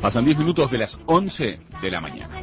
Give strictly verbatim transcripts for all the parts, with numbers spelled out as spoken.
Pasan diez minutos de las once de la mañana.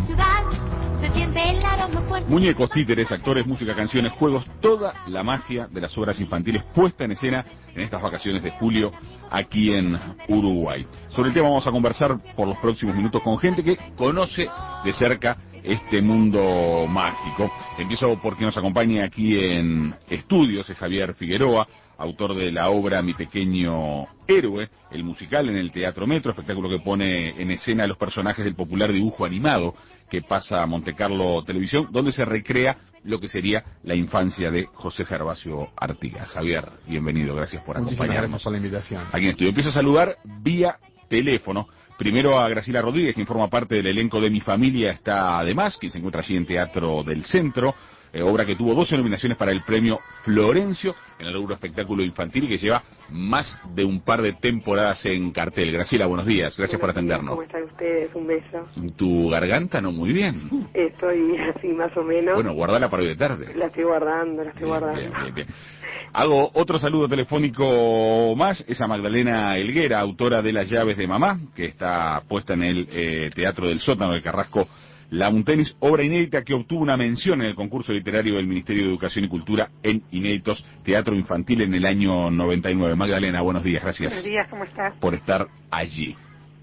Muñecos, títeres, actores, música, canciones, juegos, toda la magia de las obras infantiles puesta en escena en estas vacaciones de julio aquí en Uruguay. Sobre el tema vamos a conversar por los próximos minutos con gente que conoce de cerca este mundo mágico. Empiezo porque nos acompaña aquí en estudios, es Javier Figueroa, autor de la obra Mi Pequeño Héroe, el musical en el Teatro Metro, espectáculo que pone en escena a los personajes del popular dibujo animado que pasa a Montecarlo Televisión, donde se recrea lo que sería la infancia de José Gervasio Artigas. Javier, bienvenido, gracias por acompañarnos. Muchísimas gracias por la invitación. Aquí en estudio. Empiezo a saludar vía teléfono. Primero a Graciela Rodríguez, quien forma parte del elenco de Mi Familia Está Además, quien se encuentra allí en Teatro del Centro, eh, obra que tuvo doce nominaciones para el premio Florencio en el rubro espectáculo infantil y que lleva más de un par de temporadas en cartel. Graciela, buenos días, gracias por atendernos. ¿Cómo están ustedes? Un beso. Tu garganta no muy bien. Estoy así más o menos. Bueno, guardala para hoy de tarde. La estoy guardando, la estoy Bien, guardando. bien, bien, bien. Hago otro saludo telefónico más, es a Magdalena Helguera, autora de Las Llaves de Mamá, que está puesta en el eh, Teatro del Sótano de Carrasco Lamuntenis, obra inédita que obtuvo una mención en el concurso literario del Ministerio de Educación y Cultura en Inéditos Teatro Infantil en el año noventa y nueve. Magdalena, buenos días, gracias. Buenos días, ¿cómo estás? Por estar allí.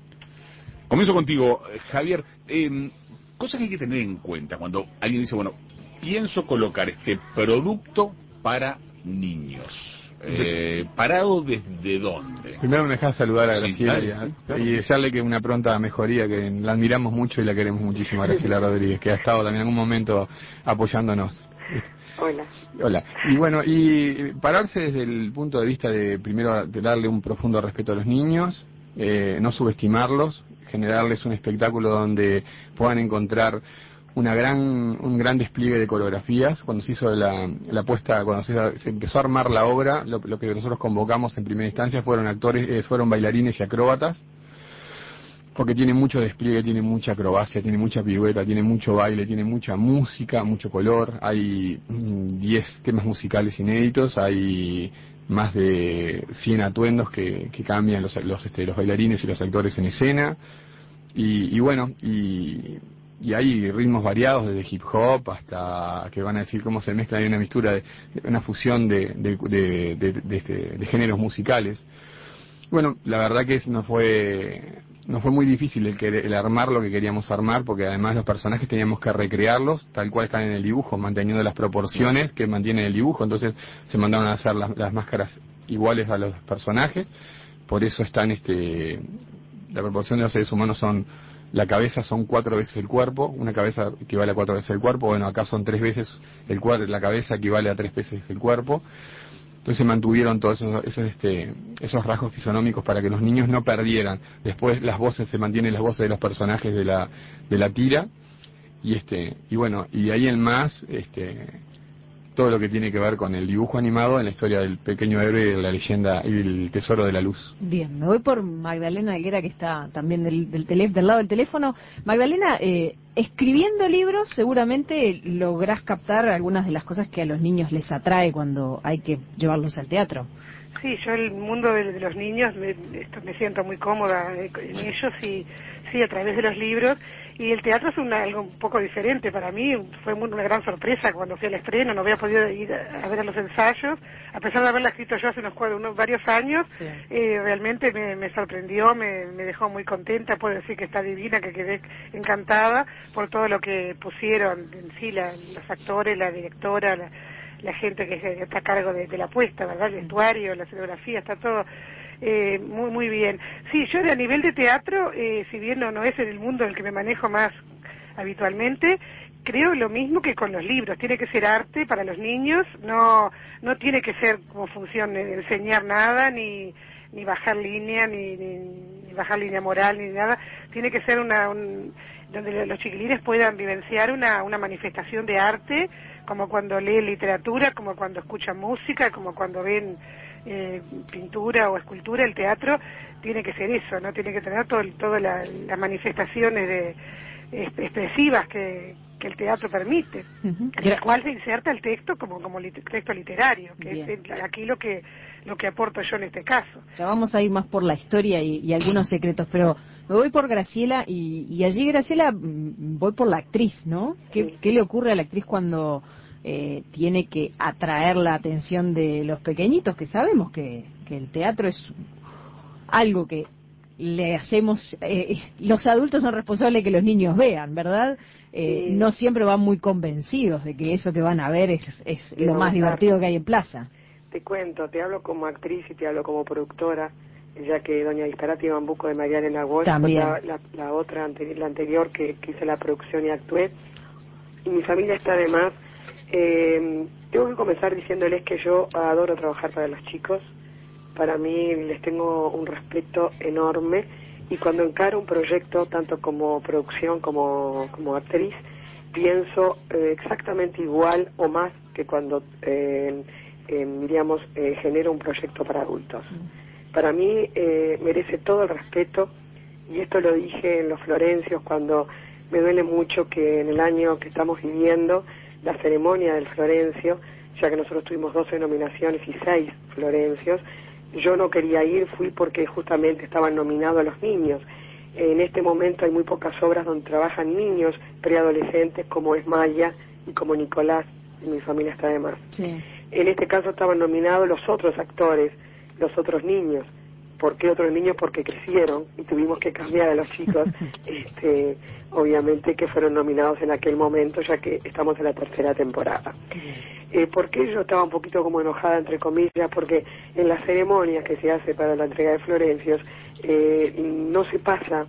Comienzo contigo, Javier. Eh, cosas que hay que tener en cuenta cuando alguien dice, bueno, pienso colocar este producto para niños. Eh, ¿Parado desde dónde? Primero me dejás saludar a Graciela, sí, y, a, sí, claro. y desearle que una pronta mejoría, que la admiramos mucho y la queremos muchísimo a Graciela Rodríguez, que ha estado también en algún momento apoyándonos. Hola. Hola. Y bueno, y pararse desde el punto de vista de, primero, de darle un profundo respeto a los niños, eh, no subestimarlos, generarles un espectáculo donde puedan encontrar una gran un gran despliegue de coreografías. Cuando se hizo la, la puesta, cuando se, se empezó a armar la obra, lo, lo que nosotros convocamos en primera instancia fueron actores, eh, fueron bailarines y acróbatas, porque tiene mucho despliegue, tiene mucha acrobacia, tiene mucha pirueta, tiene mucho baile, tiene mucha música, mucho color. Hay diez temas musicales inéditos, hay más de cien atuendos que, que cambian los, los, este, los bailarines y los actores en escena. Y, y bueno, y... y hay ritmos variados, desde hip hop hasta que van a decir cómo se mezcla, hay una mixtura, de, de una fusión de, de, de, de, de, este, de géneros musicales. Bueno, la verdad que no fue no fue muy difícil el, querer, el armar lo que queríamos armar, porque además los personajes teníamos que recrearlos tal cual están en el dibujo, manteniendo las proporciones que mantiene el dibujo. Entonces se mandaron a hacer las, las máscaras iguales a los personajes, por eso están este la proporción de los seres humanos son: la cabeza son cuatro veces el cuerpo, una cabeza equivale a cuatro veces el cuerpo, bueno, acá son tres veces el cuerpo, la cabeza equivale a tres veces el cuerpo. Entonces se mantuvieron todos esos, esos, este, esos rasgos fisonómicos para que los niños no perdieran. Después las voces, se mantienen las voces de los personajes de la, de la tira, y este, y bueno, y de ahí en más, este, todo lo que tiene que ver con el dibujo animado en la historia del pequeño héroe, la leyenda y el tesoro de la luz. Bien, me voy por Magdalena Helguera, que está también del, del, tele, del lado del teléfono. Magdalena, eh, escribiendo libros seguramente lográs captar algunas de las cosas que a los niños les atrae cuando hay que llevarlos al teatro. Sí, yo el mundo de, de los niños me, esto, me siento muy cómoda en ellos y sí, a través de los libros. Y el teatro es una, algo un poco diferente para mí, fue muy, una gran sorpresa cuando fui al estreno, no había podido ir a, a ver a los ensayos, a pesar de haberla escrito yo hace unos, unos varios años, sí. eh, realmente me, me sorprendió, me, me dejó muy contenta, puedo decir que está divina, que quedé encantada por todo lo que pusieron en sí, la, los actores, la directora, la, la gente que está a cargo de, de la puesta, ¿verdad? El vestuario, la escenografía, está todo eh, muy muy bien. Sí, yo a nivel de teatro, eh, si bien no, no es en el mundo en el que me manejo más habitualmente, creo lo mismo que con los libros, tiene que ser arte para los niños, no no tiene que ser como función enseñar nada, ni ni bajar línea, ni, ni, ni bajar línea moral, ni nada, tiene que ser una un, donde los chiquilines puedan vivenciar una, una manifestación de arte, como cuando leen literatura, como cuando escuchan música, como cuando ven eh, pintura o escultura. El teatro tiene que ser eso, no tiene que tener todo, todas la, las manifestaciones de, expresivas que, que el teatro permite, Uh-huh. en el cual se inserta el texto como como lit- texto literario, que Bien. es el- aquí lo que lo que aporto yo en este caso. Ya vamos a ir más por la historia y, y algunos secretos, pero me voy por Graciela y, y allí, Graciela, mm, voy por la actriz, ¿no? ¿Qué, Sí. qué le ocurre a la actriz cuando eh, tiene que atraer la atención de los pequeñitos? Que sabemos que, que el teatro es algo que le hacemos, eh, los adultos son responsables de que los niños vean, ¿verdad? Eh, Sí. no siempre van muy convencidos de que eso que van a ver es, es Que lo va a más gustar. divertido que hay en plaza. Te cuento, te hablo como actriz y te hablo como productora, ya que Doña Disparate y Bambuco de María Elena Walsh fue También. la, la, la otra, anteri- la anterior que, que hice la producción y actué. Y mi familia está además. Eh, tengo que comenzar diciéndoles que yo adoro trabajar para los chicos. Para mí les tengo un respeto enorme. Y cuando encaro un proyecto, tanto como producción como, como actriz, pienso eh, exactamente igual o más que cuando, eh, eh, diríamos, eh, genero un proyecto para adultos. Para mí eh, merece todo el respeto, y esto lo dije en los Florencios cuando me duele mucho que en el año que estamos viviendo, la ceremonia del Florencio, ya que nosotros tuvimos doce nominaciones y seis Florencios, yo no quería ir, fui porque justamente estaban nominados los niños. En este momento hay muy pocas obras donde trabajan niños preadolescentes, como es Maya y como Nicolás, y mi familia está de más. Sí. En este caso estaban nominados los otros actores, los otros niños. ¿Por qué otros niños? Porque crecieron y tuvimos que cambiar a los chicos, este, obviamente que fueron nominados en aquel momento, ya que estamos en la tercera temporada. Eh, ¿Por qué yo estaba un poquito como enojada, entre comillas? Porque en las ceremonias que se hace para la entrega de Florencios, eh, no se pasa,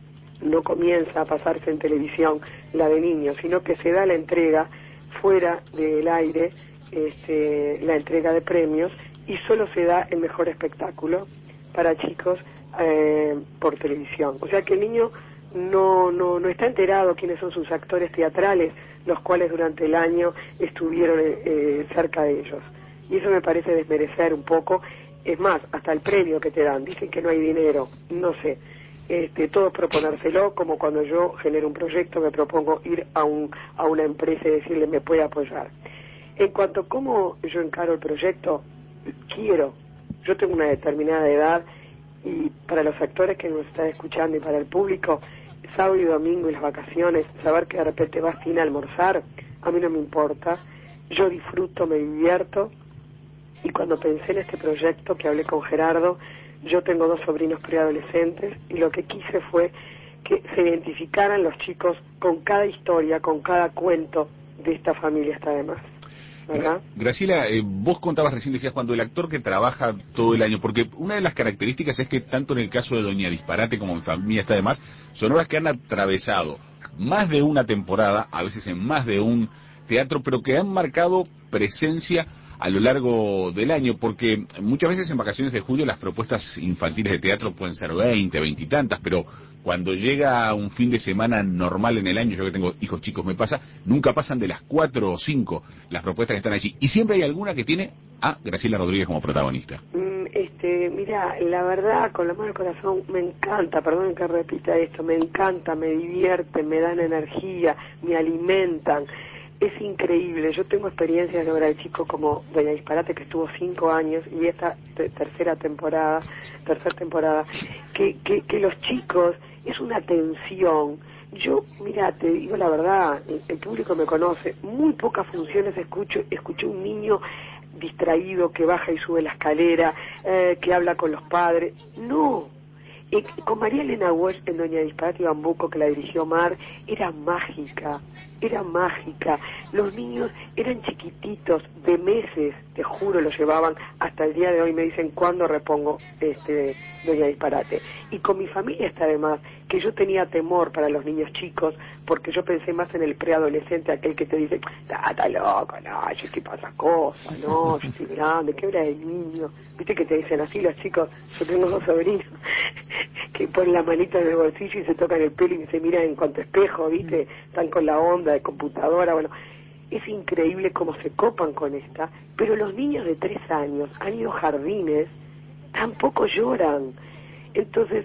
no comienza a pasarse en televisión la de niños, sino que se da la entrega fuera del aire, este, la entrega de premios, y solo se da el mejor espectáculo para chicos eh, por televisión. O sea que el niño no, no, no está enterado quiénes son sus actores teatrales, los cuales durante el año estuvieron eh, cerca de ellos. Y eso me parece desmerecer un poco. Es más, hasta el premio que te dan, dicen que no hay dinero, no sé. Este, todo es proponérselo, como cuando yo genero un proyecto, me propongo ir a, un, a una empresa y decirle, me puede apoyar. En cuanto a cómo yo encaro el proyecto, quiero, yo tengo una determinada edad, y para los actores que nos están escuchando y para el público, sábado y domingo y las vacaciones, saber que de repente vas sin almorzar, a mí no me importa, yo disfruto, me divierto. Y cuando pensé en este proyecto, que hablé con Gerardo, yo tengo dos sobrinos preadolescentes, y lo que quise fue que se identificaran los chicos con cada historia, con cada cuento de esta familia está de más, ¿verdad? Graciela, eh, vos contabas recién, decías, cuando el actor que trabaja todo el año, porque una de las características es que tanto en el caso de Doña Disparate como Mi Familia Está de Más, son obras que han atravesado más de una temporada, a veces en más de un teatro, pero que han marcado presencia a lo largo del año, porque muchas veces en vacaciones de julio las propuestas infantiles de teatro pueden ser veinte, veinte y tantas, pero cuando llega un fin de semana normal en el año, yo que tengo hijos chicos me pasa, nunca pasan de las cuatro o cinco las propuestas que están allí, y siempre hay alguna que tiene a Graciela Rodríguez como protagonista. Mm, Este, mira, la verdad, con la mano al corazón, me encanta, perdón que repita esto, me encanta, me divierte, me dan energía, me alimentan. Es increíble. Yo tengo experiencias de obra de chico como Doña Disparate, que estuvo cinco años, y esta te- tercera temporada, tercera temporada, que, que, que los chicos, es una tensión. Yo, mira, te digo la verdad, el, el público me conoce, muy pocas funciones escucho, escuché un niño distraído que baja y sube la escalera, eh, que habla con los padres. No. Y con María Elena Walsh en Doña Disparate y Bambuco, que la dirigió Mar, era mágica, era mágica. Los niños eran chiquititos, de meses, te juro, los llevaban. Hasta el día de hoy me dicen, ¿cuándo repongo este Doña Disparate? Y con Mi Familia Está de Más, que yo tenía temor para los niños chicos, porque yo pensé más en el preadolescente, aquel que te dice, está está loco, no, yo estoy para otra cosa, no, yo estoy grande, qué hora de niño. Viste que te dicen así los chicos, yo tengo dos sobrinos, que ponen la manita en el bolsillo y se tocan el pelo y se miran en cuanto espejo, viste, están con la onda de computadora, bueno, es increíble cómo se copan con esta, pero los niños de tres años han ido a jardines, tampoco lloran. Entonces,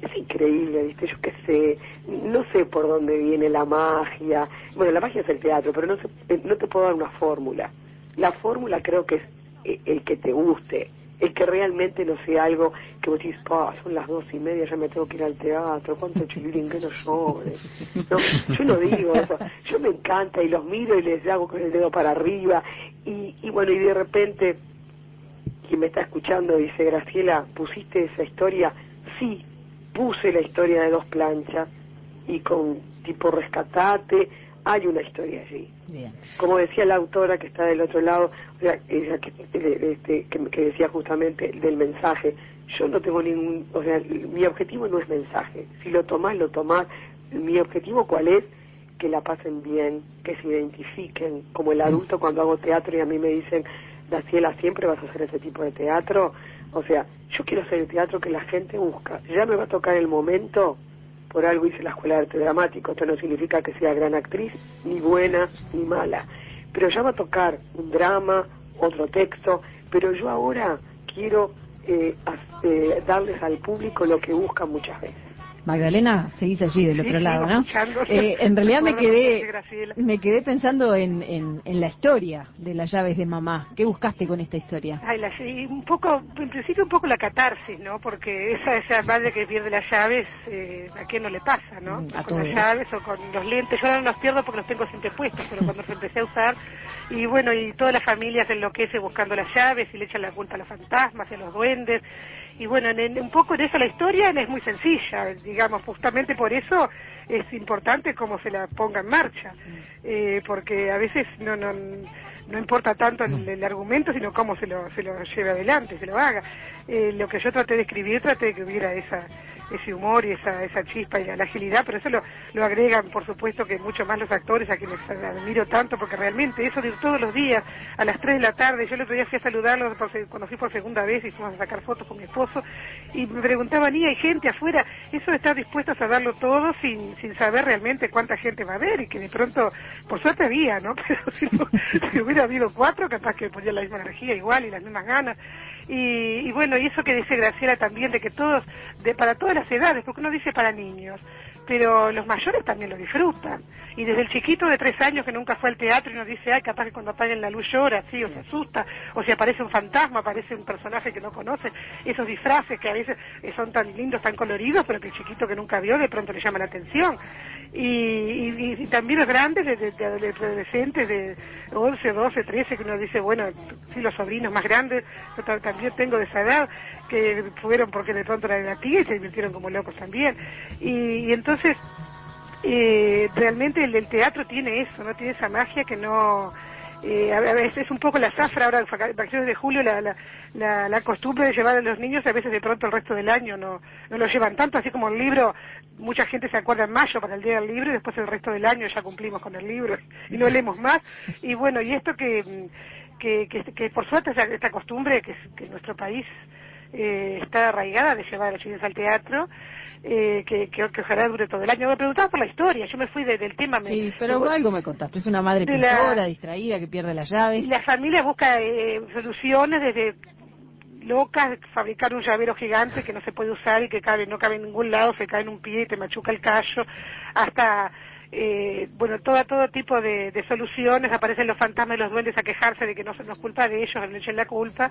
es increíble, ¿viste? Yo qué sé, no sé por dónde viene la magia. Bueno, la magia es el teatro, pero no, sé, no te puedo dar una fórmula. La fórmula creo que es el que te guste, el que realmente no sea algo que vos decís, pa, son las dos y media, ya me tengo que ir al teatro, cuánto chilín que no llore. No, yo no digo eso, yo me encanta y los miro y les hago con el dedo para arriba, y, y bueno, y de repente, quien me está escuchando dice, Graciela, ¿pusiste esa historia? Sí, puse la historia de Dos Planchas, y con tipo rescatate, hay una historia allí. Bien. Como decía la autora que está del otro lado, o sea, ella que, este, que, que decía justamente del mensaje, yo no tengo ningún, o sea, mi objetivo no es mensaje, si lo tomás, lo tomás, mi objetivo ¿cuál es? Que la pasen bien, que se identifiquen, como el adulto cuando hago teatro y a mí me dicen, Graciela, ¿siempre vas a hacer ese tipo de teatro? O sea, yo quiero hacer el teatro que la gente busca, ya me va a tocar el momento. Por algo hice la Escuela de Arte Dramático, esto no significa que sea gran actriz, ni buena, ni mala, pero ya va a tocar un drama, otro texto, pero yo ahora quiero eh, eh, darles al público lo que buscan muchas veces. Magdalena, seguís allí del otro Sí, lado, ¿no? escuchando. Eh, en realidad me quedé Graciela. me quedé pensando en, en, en la historia de las llaves de mamá. ¿Qué buscaste con esta historia? Ay, la, y un poco, en principio un poco la catarsis, ¿no? Porque esa esa madre que pierde las llaves, eh, ¿a quién no le pasa, no? Mm, a con todos. las llaves o con los lentes. Yo ahora no los pierdo porque los tengo siempre puestos, pero cuando los empecé a usar, y bueno, y toda la familia se enloquece buscando las llaves y le echan la culpa a los fantasmas y a los duendes. Y bueno, en, en, un poco en eso la historia es muy sencilla, digamos, justamente por eso es importante cómo se la ponga en marcha, eh, porque a veces no no no importa tanto el, el argumento, sino cómo se lo se lo lleve adelante, se lo haga. Eh, lo que yo traté de escribir, traté de que hubiera esa ese humor y esa esa chispa y la, la agilidad, pero eso lo, lo agregan, por supuesto, que mucho más los actores, a quienes admiro tanto, porque realmente eso de ir todos los días a las tres de la tarde, yo el otro día fui a saludarlos por, cuando fui por segunda vez y fuimos a sacar fotos con mi esposo, y me preguntaban, ¿y hay gente afuera? Eso de estar dispuestos a darlo todo sin sin saber realmente cuánta gente va a ver, y que de pronto, por suerte había, ¿no? Pero si, no, si hubiera habido cuatro, capaz que ponía la misma energía igual y las mismas ganas. Y, y bueno, y eso que dice Graciela también, de que todos, de para todas las edades, porque uno dice para niños, pero los mayores también lo disfrutan. Y desde el chiquito de tres años que nunca fue al teatro y nos dice, ay, capaz que cuando apaguen la luz llora, sí, o se asusta, o si aparece un fantasma, aparece un personaje que no conoce, esos disfraces que a veces son tan lindos, tan coloridos, pero que el chiquito que nunca vio de pronto le llama la atención. Y, y, y también los grandes, de, de, de, de adolescentes de once, doce, trece, que uno dice, bueno, sí, los sobrinos más grandes, yo también tengo de esa edad, que fueron porque de pronto era de la tía y se divirtieron como locos también. Y, y entonces, eh, realmente el, el teatro tiene eso, no tiene esa magia que no... Eh, a veces es un poco la zafra ahora en vacaciones de julio, la, la, la, la costumbre de llevar a los niños, a veces de pronto el resto del año no, no lo llevan tanto, así como el libro, mucha gente se acuerda en mayo para el día del libro y después el resto del año ya cumplimos con el libro y no leemos más. Y bueno, y esto que, que, que, que por suerte esta, esta costumbre que, que en nuestro país eh, está arraigada de llevar a los chilenos al teatro, Eh, que, que, que ojalá dure todo el año. Me preguntaba por la historia, yo me fui de, del tema. Me, sí, pero me, algo me contaste, es una madre pintora, la, distraída, que pierde las llaves. Y la familia busca eh, soluciones desde locas, fabricar un llavero gigante que no se puede usar y que cabe, no cabe en ningún lado, se cae en un pie y te machuca el callo, hasta... Eh, bueno, todo, todo tipo de, de soluciones, aparecen los fantasmas y los duendes a quejarse de que no, no es culpa de ellos, le echen la culpa,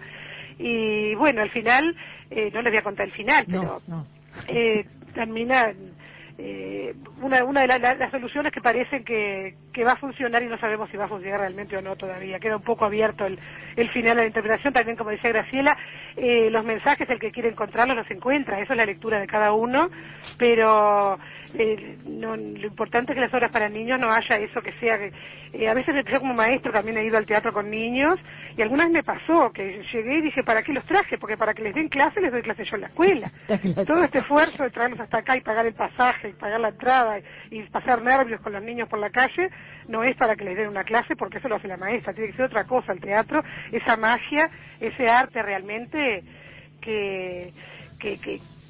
y bueno, al final, eh, no les voy a contar el final, no, pero no. Eh, termina eh, una, una de la, la, las soluciones que parecen que, que va a funcionar y no sabemos si va a funcionar realmente o no todavía. Queda un poco abierto el, el final de la interpretación, también como decía Graciela, eh, los mensajes, el que quiere encontrarlos los encuentra, eso es la lectura de cada uno, pero eh, no, lo importante es que las obras para niños no haya eso que sea, eh, a veces yo como maestro también he ido al teatro con niños y algunas me pasó que llegué y dije, ¿para qué los traje? Porque para que les den clase les doy clase yo en la escuela. Todo este esfuerzo de traerlos hasta acá y pagar el pasaje y pagar la entrada y, y pasar nervios con los niños por la calle, no es para que les den una clase, porque eso lo hace la maestra, tiene que ser otra cosa, el teatro, esa magia, ese arte realmente que, que, que,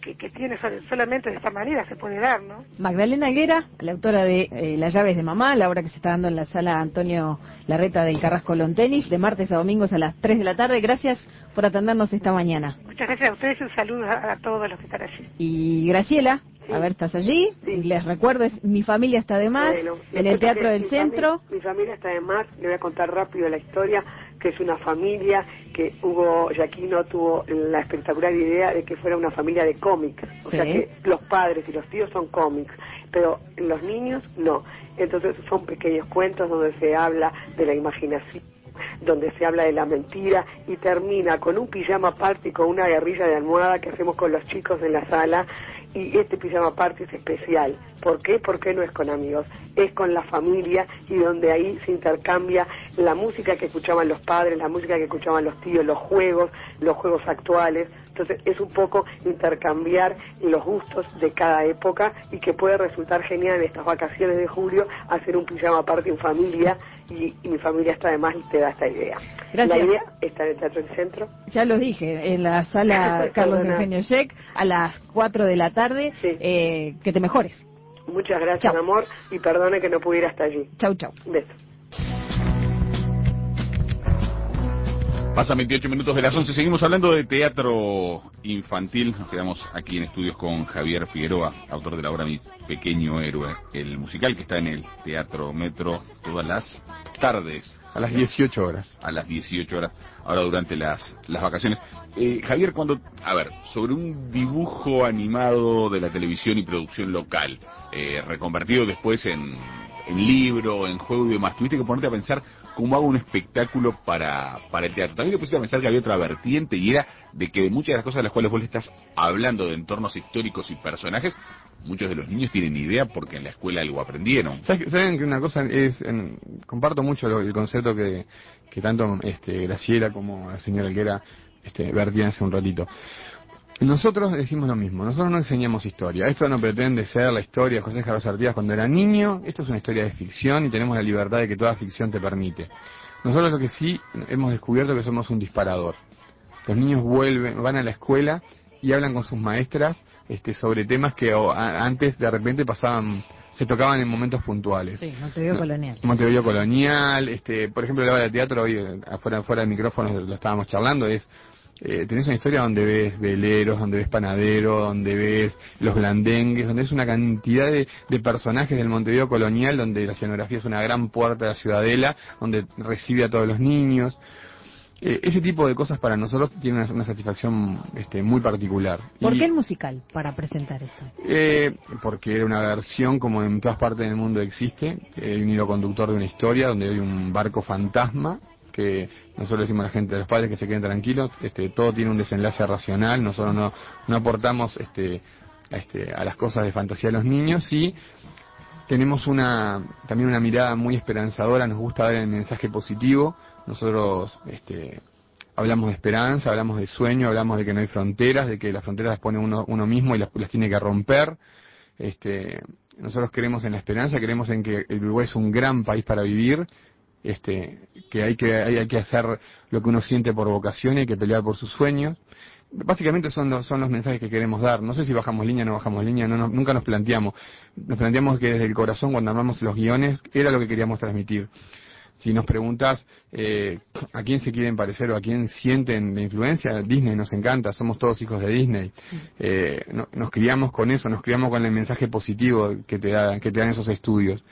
que, que tiene solamente de esta manera se puede dar, ¿no? Magdalena Helguera, la autora de eh, Las llaves de mamá, la obra que se está dando en la sala Antonio Larreta del Carrasco Lawn Tennis, de martes a domingos a las tres de la tarde. Gracias por atendernos esta mañana. Muchas gracias a ustedes y un saludo a, a todos los que están allí. Y Graciela, sí. a ver, ¿estás allí? Sí. Les recuerdo, es Mi familia está de más, bueno, en el Teatro del mi Centro. Familia, mi familia está de más, le voy a contar rápido la historia, que es una familia que Hugo Giacchino tuvo la espectacular idea de que fuera una familia de cómics, o sí. sea que los padres y los tíos son cómics, pero los niños no. Entonces son pequeños cuentos donde se habla de la imaginación, donde se habla de la mentira, y termina con un pijama party, con una guerrilla de almohada que hacemos con los chicos en la sala. Y este pijama party es especial. ¿Por qué? Porque no es con amigos, es con la familia, y donde ahí se intercambia la música que escuchaban los padres, la música que escuchaban los tíos, los juegos, los juegos actuales. Entonces es un poco intercambiar los gustos de cada época, y que puede resultar genial en estas vacaciones de julio hacer un pijama party en familia, y, y mi familia está además y te da esta idea. Gracias. La idea está en el Teatro del Centro. Ya lo dije, en la sala Carlos Eugenio Sheck a las cuatro de la tarde. Sí. Eh, que te mejores. Muchas gracias, Chau. amor, y perdone que no pudiera estar allí. Chau, chau. Besos. Pasan veintiocho minutos de las once, seguimos hablando de teatro infantil. Nos quedamos aquí en estudios con Javier Figueroa, autor de la obra Mi Pequeño Héroe, el musical que está en el Teatro Metro todas las tardes. A las dieciocho horas. A las dieciocho horas, ahora durante las, las vacaciones. Eh, Javier, cuando, a ver, sobre un dibujo animado de la televisión y producción local, eh, reconvertido después en, en libro, en juego y demás, tuviste que ponerte a pensar cómo hago un espectáculo para, para el teatro. También te pusiste a pensar que había otra vertiente, y era de que de muchas de las cosas de las cuales vos le estás hablando, de entornos históricos y personajes, muchos de los niños tienen idea porque en la escuela algo aprendieron. ¿Saben que una cosa es, en, comparto mucho lo, el concepto que, que tanto este, Graciela como la señora Helguera este, vertían hace un ratito? Nosotros decimos lo mismo, nosotros no enseñamos historia. Esto no pretende ser la historia de José Carlos Artigas cuando era niño. Esto es una historia de ficción, y tenemos la libertad de que toda ficción te permite. Nosotros lo que sí hemos descubierto que somos un disparador. Los niños vuelven, van a la escuela y hablan con sus maestras este, sobre temas que o, a, antes de repente pasaban, se tocaban en momentos puntuales. Sí, Montevideo Colonial. Montevideo Colonial, este, por ejemplo, la obra de teatro, hoy afuera, afuera del micrófono lo estábamos charlando, es eh, tenés una historia donde ves veleros, donde ves panaderos, donde ves los blandengues, donde es una cantidad de, de personajes del Montevideo Colonial, donde la escenografía es una gran puerta de la ciudadela, donde recibe a todos los niños. Eh, ese tipo de cosas para nosotros tiene una, una satisfacción este, muy particular. ¿Por y, qué el musical para presentar esto? Eh, porque era una versión, como en todas partes del mundo existe, eh, hay un hilo conductor de una historia donde hay un barco fantasma, que nosotros decimos a la gente, a los padres, que se queden tranquilos, este, todo tiene un desenlace racional, nosotros no, no aportamos este, a, este, a las cosas de fantasía de los niños, y tenemos una también una mirada muy esperanzadora, nos gusta dar el mensaje positivo. Nosotros este, hablamos de esperanza, hablamos de sueño, hablamos de que no hay fronteras, de que las fronteras las pone uno, uno mismo y las, las tiene que romper. Este, nosotros creemos en la esperanza, creemos en que el Uruguay es un gran país para vivir, este, que hay que hay, hay que hacer lo que uno siente por vocación y hay que pelear por sus sueños. Básicamente son los, son los mensajes que queremos dar. No sé si bajamos línea o no bajamos línea, no, no, nunca nos planteamos. Nos planteamos que desde el corazón, cuando armamos los guiones, era lo que queríamos transmitir. Si nos preguntas eh, a quién se quieren parecer o a quién sienten la influencia, Disney nos encanta, somos todos hijos de Disney. Eh, no, nos criamos con eso, nos criamos con el mensaje positivo que te, da, que te dan esos estudios.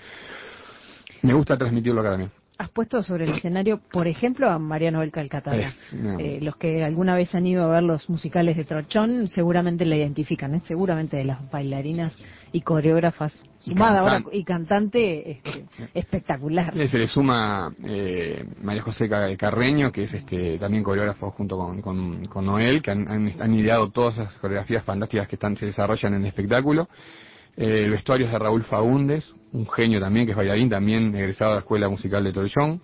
Me gusta transmitirlo acá también. Has puesto sobre el escenario, por ejemplo, a María Noel Calcaterra. Es, no. eh, los que alguna vez han ido a ver los musicales de Trochón seguramente la identifican, ¿eh? Seguramente de las bailarinas y coreógrafas, y sumada ahora cantan. y cantante este, espectacular. Se le suma eh, María José Carreño, que es este también coreógrafo junto con, con, con Noel, que han, han, han ideado todas esas coreografías fantásticas que están, se desarrollan en el espectáculo. Eh, el vestuario es de Raúl Faúndes, un genio también, que es bailarín, también egresado de la Escuela Musical de Torrellón.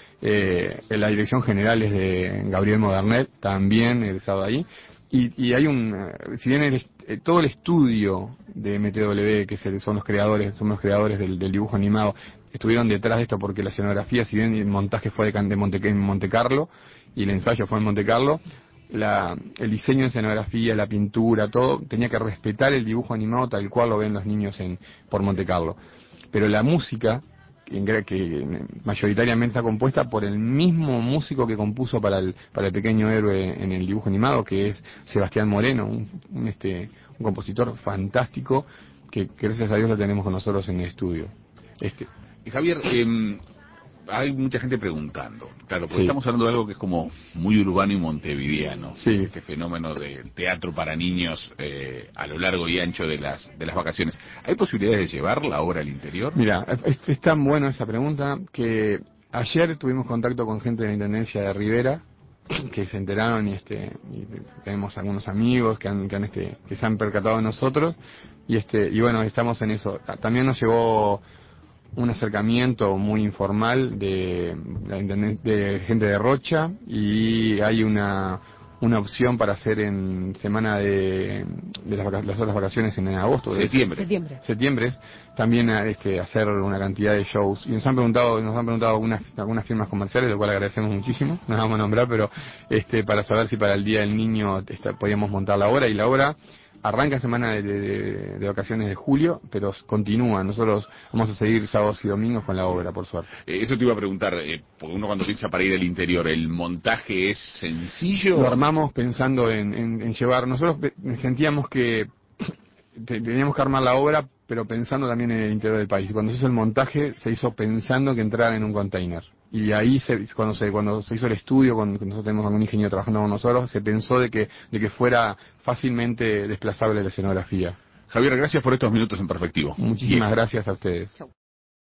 Eh, la dirección general es de Gabriel Modernet, también egresado ahí. Y, y hay un, uh, si bien el, eh, todo el estudio de M T W, que es el, son los creadores, son los creadores del, del dibujo animado, estuvieron detrás de esto porque la escenografía, si bien el montaje fue de, de Monte, en Monte Carlo y el ensayo fue en Monte Carlo, la, el diseño de escenografía, la pintura, todo, tenía que respetar el dibujo animado tal cual lo ven los niños en por Monte Carlo. Pero la música, que, que mayoritariamente está compuesta por el mismo músico que compuso para el, para el pequeño héroe en el dibujo animado, que es Sebastián Moreno, un, un, este, un compositor fantástico, que gracias a Dios lo tenemos con nosotros en el estudio. Este. Javier, eh, hay mucha gente preguntando, claro, porque Sí. estamos hablando de algo que es como muy urbano y montevideano, Sí. es este fenómeno del teatro para niños eh, a lo largo y ancho de las de las vacaciones. ¿Hay posibilidades de llevar la obra al interior? Mira, es, es tan buena esa pregunta que ayer tuvimos contacto con gente de la Intendencia de Rivera que se enteraron y este y tenemos algunos amigos que han, que han este que se han percatado de nosotros y este y bueno, estamos en eso. También nos llegó un acercamiento muy informal de, de gente de Rocha y hay una una opción para hacer en semana de, de las, vaca, las otras vacaciones en agosto. Septiembre. Septiembre. Septiembre. También es que hacer una cantidad de shows. Y nos han preguntado, nos han preguntado algunas, algunas firmas comerciales, lo cual agradecemos muchísimo, nos vamos a nombrar, pero este para saber si para el Día del Niño está, podíamos montar la obra, y la obra arranca semana de, de, de vacaciones de julio, pero continúa. Nosotros vamos a seguir sábados y domingos con la obra, por suerte. Eh, eso te iba a preguntar, eh, porque uno cuando piensa para ir al interior, ¿el montaje es sencillo? Lo armamos pensando en, en, en llevar. Nosotros sentíamos que teníamos que armar la obra, pero pensando también en el interior del país. Y cuando se hizo el montaje, se hizo pensando que entrara en un container. Y ahí, se, cuando se cuando se hizo el estudio, cuando nosotros tenemos algún ingeniero trabajando con nosotros, se pensó de que de que fuera fácilmente desplazable la escenografía. Javier, gracias por estos minutos en Perspectivo. Muchísimas gracias a ustedes.